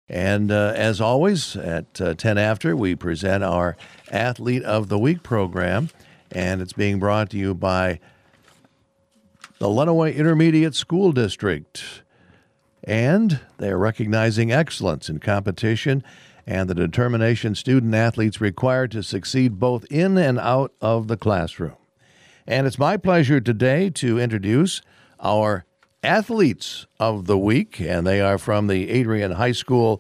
And as always, at 10 after, we present our Athlete of the Week program, and it's being brought to you by the Lenawee Intermediate School District. And they are recognizing excellence in competition and the determination student-athletes require to succeed both in and out of the classroom. And it's my pleasure today to introduce our Athletes of the Week, and they are from the Adrian High School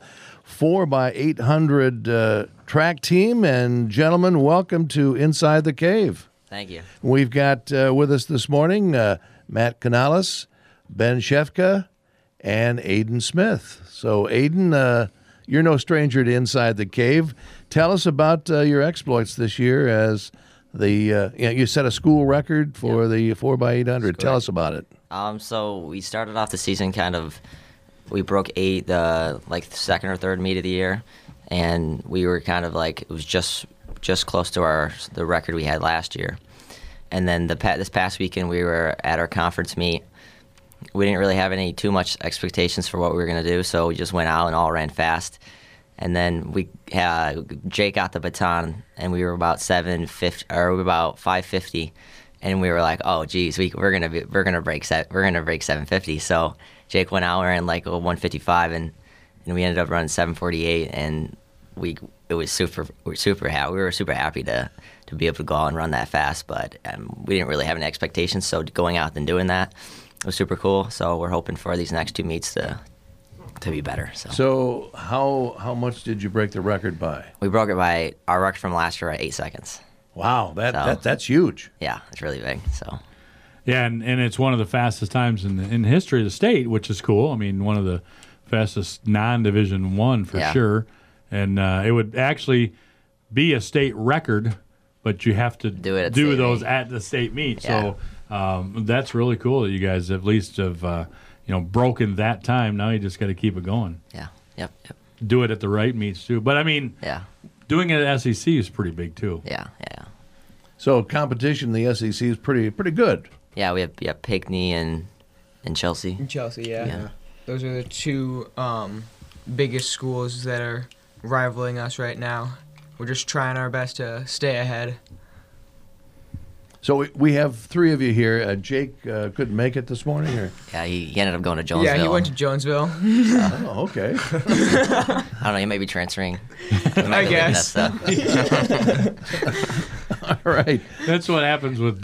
4x800 track team. And gentlemen, welcome to Inside the Cave. Thank you. We've got with us this morning Matt Canales, Ben Shefka, and Aiden Smith. So, Aiden, you're no stranger to Inside the Cave. Tell us about your exploits this year as you set a school record for the 4x800. Tell us about it. So we started off the season we broke 8 the second or third meet of the year, and we were it was just close to the record we had last year. And then this past weekend we were at our conference meet. We didn't really have too much expectations for what we were going to do, so we just went out and all ran fast. And then Jake got the baton, and we were about 550. And we were like, oh, geez, we're gonna break 750. So Jake went out and ran a 155, and we ended up running 748, and we were super happy to be able to go out and run that fast. But we didn't really have any expectations, so going out and doing that was super cool. So we're hoping for these next 2 meets to be better. So how much did you break the record by? We broke it by our record from last year at 8 seconds. Wow, that's huge. Yeah, it's really big. So, yeah, and it's one of the fastest times in the history of the state, which is cool. I mean, one of the fastest non-Division I for sure. And it would actually be a state record, but you have to do those at the state meet. Yeah. So that's really cool that you guys at least have broken that time. Now you just got to keep it going. Yeah. Yep. Do it at the right meets too. But I mean, doing it at SEC is pretty big too. Yeah. So competition in the SEC is pretty good. Yeah, we have Pinckney and Chelsea. Chelsea, yeah. Those are the 2 biggest schools that are rivaling us right now. We're just trying our best to stay ahead. So we have 3 of you here. Jake couldn't make it this morning, or? Yeah, he ended up going to Jonesville. Yeah, he went to Jonesville. Oh, okay. I don't know. He may be transferring. I guess. All right. That's what happens with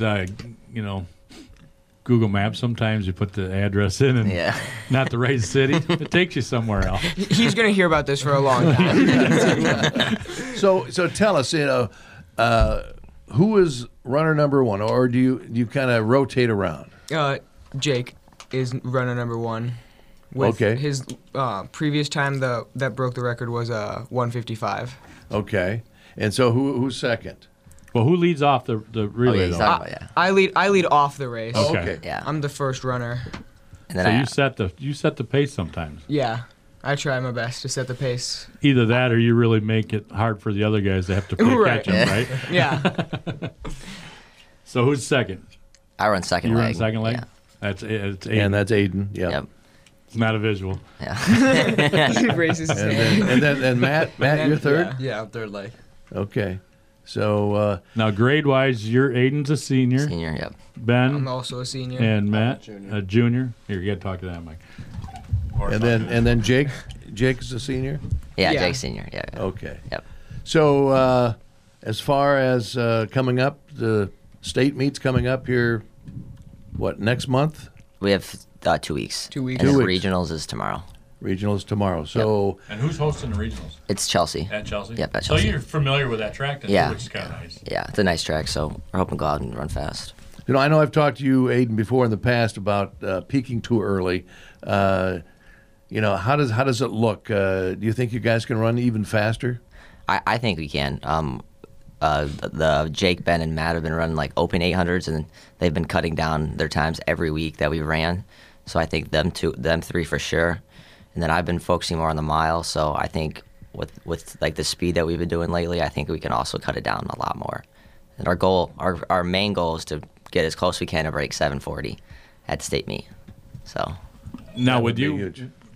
Google Maps. Sometimes you put the address in and not the right city. It takes you somewhere else. He's going to hear about this for a long time. So tell us, who is runner number 1, or do you kind of rotate around? Jake is runner number 1. His previous time that broke the record was 155. Okay. And so who's second? Well, who leads off the relay? I lead off the race. Okay. Yeah. I'm the first runner. And then you set the pace sometimes. Yeah. I try my best to set the pace. Either that or you really make it hard for the other guys to have to catch them, right? Yeah. So who's second? I run second leg. You run second leg? Yeah. It's Aiden. And that's Aiden. Yep. It's not a visual. Yeah. He raises his hand. And Matt, you're third? Yeah, I'm third leg. Okay. So now, grade-wise, Aiden's a senior. Senior, yep. Ben. I'm also a senior. And Matt, a junior. Here, you got to talk to that, Mike. And then Jake is a senior? Yeah, Jake's senior. Yeah. Okay. Yep. So as far as coming up, the state meet's coming up here, next month? We have 2 weeks. 2 weeks. And 2 then weeks. regionals is tomorrow. Regionals tomorrow. So. And who's hosting the regionals? It's Chelsea. At Chelsea? Yep, at Chelsea. So you're familiar with that track then, Yeah. which is kind of nice. Yeah, it's a nice track, so we're hoping to go out and run fast. I know I've talked to you, Aiden, before in the past about peaking too early. How does it look? Do you think you guys can run even faster? I think we can. The Jake, Ben, and Matt have been running open 800s, and they've been cutting down their times every week that we ran. So I think them 3 for sure. And then I've been focusing more on the mile. So I think with the speed that we've been doing lately, I think we can also cut it down a lot more. And our main goal is to get as close as we can to break 740 at state meet. So now, with you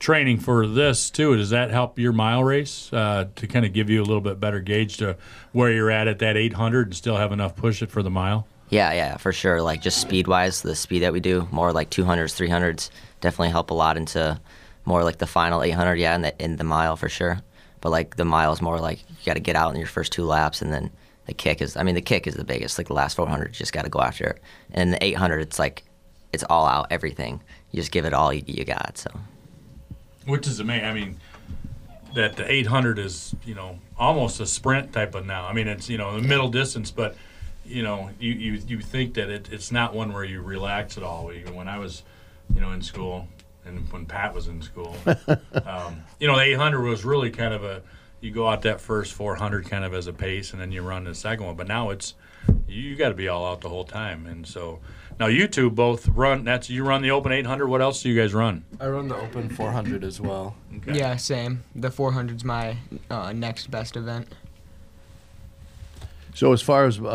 training for this too. Does that help your mile race to kind of give you a little bit better gauge to where you're at that 800 and still have enough push it for the mile? Yeah, for sure. Like just speed wise, the speed that we do, more like 200s, 300s, definitely help a lot into more like the final 800. Yeah, in the mile for sure. But like the mile is more like you got to get out in your first 2 laps, and then the kick is the biggest. Like the last 400, you just got to go after it. And the 800, it's like it's all out, everything. You just give it all you got. So. Which is amazing. I mean, that the 800 is, almost a sprint type of now. I mean, it's, the middle distance, but, you think that it's not one where you relax at all. When I was, in school, and when Pat was in school, the 800 was really kind of you go out that first 400 kind of as a pace, and then you run the second one. But now you got to be all out the whole time. And so now you two both run. You run the Open 800. What else do you guys run? I run the Open 400 as well. Okay. Yeah, same. The 400's my next best event. So as far as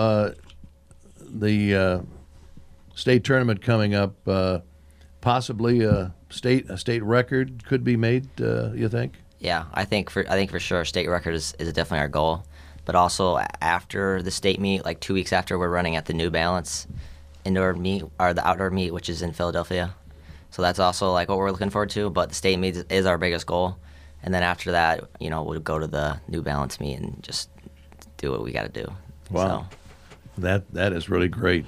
the state tournament coming up, possibly a state record could be made. You think? Yeah, I think for sure state record is definitely our goal. But also after the state meet, like 2 weeks after, we're running at the New Balance indoor meet or the outdoor meet, which is in Philadelphia. So that's also like what we're looking forward to. But the state meet is our biggest goal. And then after that, we'll go to the New Balance meet and just do what we got to do. Wow, so. that is really great.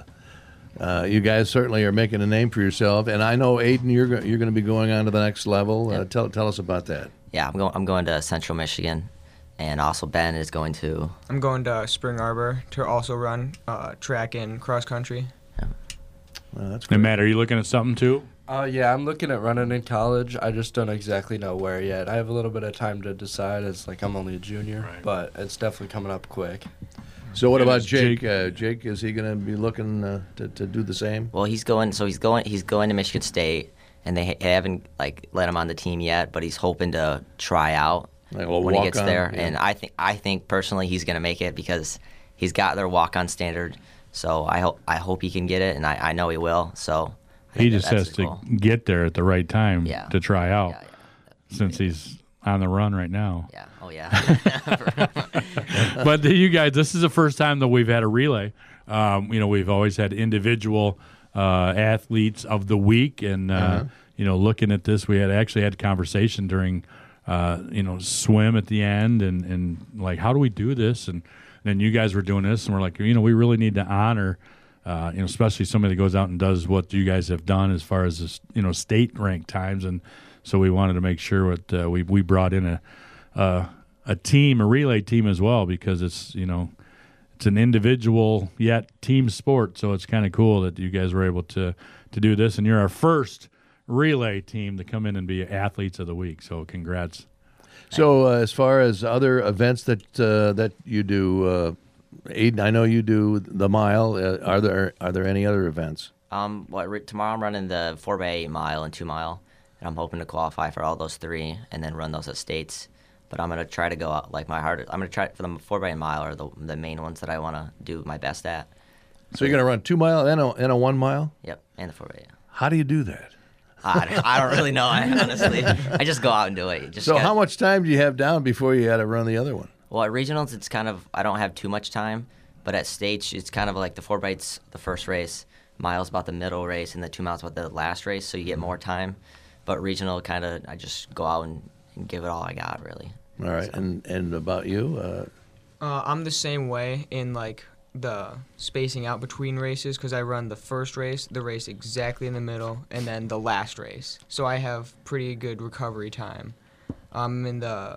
You guys certainly are making a name for yourself, and I know Aiden, you're going to be going on to the next level. Yep. Tell us about that. Yeah, I'm going to Central Michigan, and also Ben is going to. I'm going to Spring Arbor to also run track and cross country. Yeah. Well, that's great. And Matt, are you looking at something too? Yeah, I'm looking at running in college. I just don't exactly know where yet. I have a little bit of time to decide. It's like I'm only a junior, Right. but it's definitely coming up quick. So what And about is Jake? Jake- Jake, is he going to be looking to do the same? Well, he's going to Michigan State, and they haven't let him on the team yet, but he's hoping to try out Like a little when he gets walk-on, there. yeah. And I think personally he's going to make it because he's got their walk-on standard. So I hope he can get it, and I know he will. So I He think just that's has his to goal. get there at the right time Yeah. to try out, Yeah. since he's on the run right now. Yeah. Oh yeah. But you guys, this is the first time that we've had a relay. We've always had individual athletes of the week, and looking at this, we actually had a conversation during swim at the end, and like, how do we do this? And then you guys were doing this, and we're like, we really need to honor. Especially somebody that goes out and does what you guys have done as far as this, state ranked times, and so we wanted to make sure that we brought in a relay team as well, because it's it's an individual yet team sport, so it's kind of cool that you guys were able to do this, and you're our first relay team to come in and be athletes of the week. So congrats. So as far as other events that you do. Aiden, I know you do the mile. Are there any other events? Tomorrow I'm running the 4x8 mile and 2 mile, and I'm hoping to qualify for all those 3 and then run those at states. But I'm gonna try to go out like my hardest. I'm gonna try for the 4x8 mile are the main ones that I want to do my best at. So you're going to run 2 mile and a 1 mile? Yep, and the 4x8. How do you do that? I don't really know. Honestly, I just go out and do it. So how much time do you have down before you got to run the other one? Well, at regionals, it's kind of I don't have too much time, but at states, it's kind of like the 4x8's the first race, miles about the middle race, and the 2 miles about the last race, so you get more time. But regional, kind of, I just go out and give it all I got, really. All right, So. and about you? I'm the same way in the spacing out between races because I run the first race, the race exactly in the middle, and then the last race. So I have pretty good recovery time. I'm in the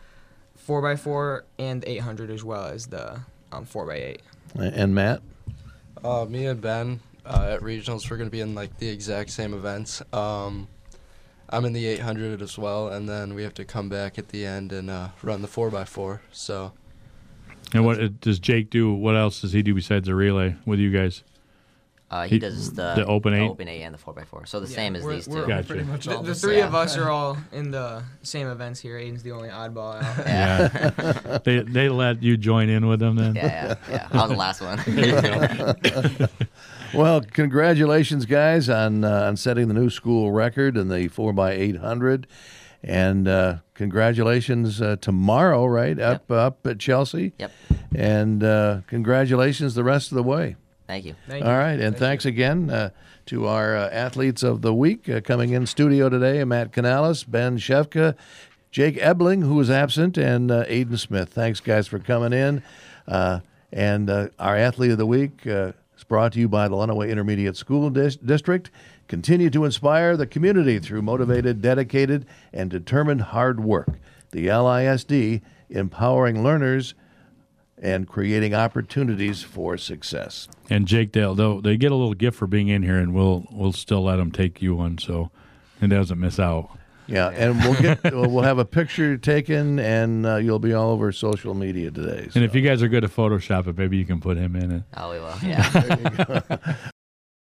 4x4 and 800 as well as the 4x8. And Matt? Me and Ben at regionals, we're going to be in the exact same events. I'm in the 800 as well, and then we have to come back at the end and run the 4x4. So. And what does Jake do? What else does he do besides the relay with you guys? He does the Open 8? Open 8 and the 4x4. So the Yeah, same as we're- these we're two. Gotcha. Pretty much all The the three same. of us are all in the same events here. Aiden's the only oddball out. Yeah. they let you join in with them then? Yeah. I was the last one. Well, congratulations, guys, on setting the new school record in the 4x800. And congratulations tomorrow, right? Up at Chelsea. Yep. And congratulations the rest of the way. Thank you. Thank All you. right, and thanks again to our athletes of the week coming in studio today: Matt Canales, Ben Shevka, Jake Ebling, who was absent, and Aiden Smith. Thanks, guys, for coming in. And our athlete of the week is brought to you by the Lenawee Intermediate School District. Continue to inspire the community through motivated, dedicated, and determined hard work. The LISD, empowering learners and creating opportunities for success. And Jake, they get a little gift for being in here, and we'll still let them take you one, so it doesn't miss out. Yeah, and we'll have a picture taken, and you'll be all over social media today. And if you guys are good at Photoshop it, maybe you can put him in it. Oh, we will. Yeah.